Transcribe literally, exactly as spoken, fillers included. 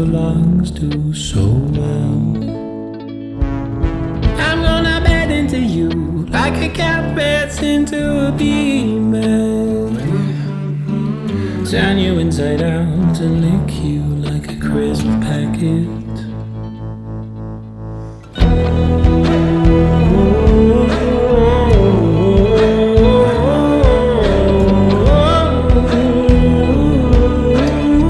lungs do so well. I'm gonna bed into you like a cat beds into a female. Turn you inside out and lick you like a crisp packet.